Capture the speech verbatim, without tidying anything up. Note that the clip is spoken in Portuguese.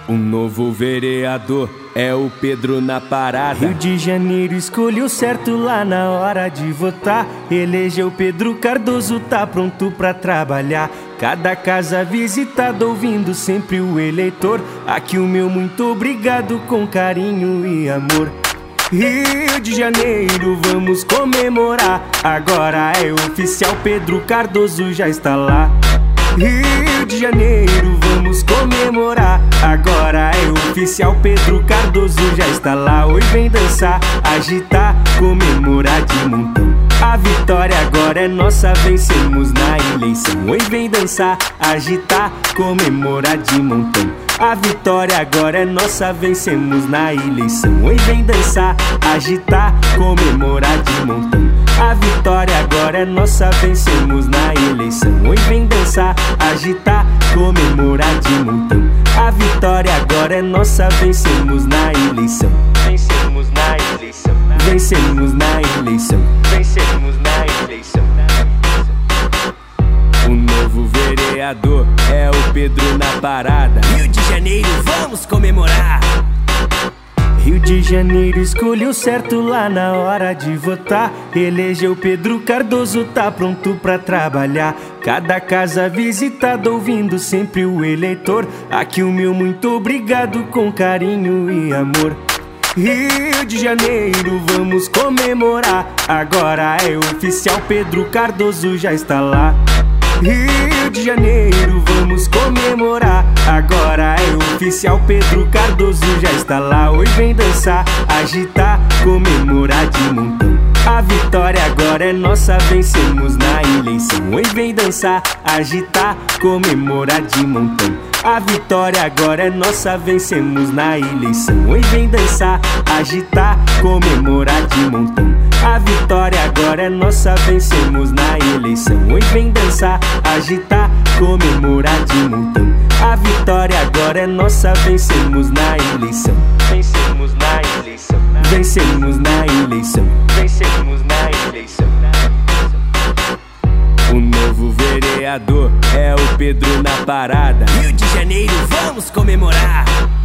O novo vereador é o Pedro na parada. Rio de Janeiro escolheu certo lá na hora de votar. Elegeu Pedro Cardoso, tá pronto pra trabalhar. Cada casa visitada ouvindo sempre o eleitor. Aqui o meu muito obrigado com carinho e amor. Rio de Janeiro, vamos comemorar. Agora é oficial, Pedro Cardoso já está lá. Rio de Janeiro, vamos comemorar. Agora é oficial, Pedro Cardoso já está lá. Hoje vem dançar, agitar, comemorar de montão. A vitória agora é nossa, vencemos na eleição. Hoje vem dançar, agitar, comemorar de montão. A vitória agora é nossa, vencemos na eleição. Hoje vem dançar, agitar, comemorar de montão. A vitória agora é nossa, vencemos na eleição. Hoje vem dançar, agitar, comemorar de montão. A vitória agora é nossa, vencemos na eleição. Vencemos na eleição. Vencemos na eleição. Vencemos na eleição. O novo vereador é o Pedro na parada. Rio de Janeiro, vamos comemorar. Rio de Janeiro escolheu certo lá na hora de votar. Elegeu Pedro Cardoso, tá pronto pra trabalhar. Cada casa visitada ouvindo sempre o eleitor. Aqui o meu muito obrigado com carinho e amor. Rio de Janeiro, vamos comemorar. Agora é oficial, Pedro Cardoso já está lá. Rio de Janeiro, vamos comemorar. Agora é oficial, Pedro Cardoso já está lá. Hoje vem dançar, agitar, comemorar de montão. A vitória agora é nossa, vencemos na eleição. Hoje vem dançar, agitar, comemorar de montão. A vitória agora é nossa, vencemos na eleição. Hoje vem dançar, agitar, comemorar de montão. A vitória agora é nossa, vencemos na eleição. Hoje vem dançar, agitar, comemorar de montão. A vitória agora é nossa, vencemos na eleição. Vencemos na eleição. Vencemos na eleição. Vencemos na eleição. O novo vereador é o Pedro na parada. Rio de Janeiro, vamos comemorar.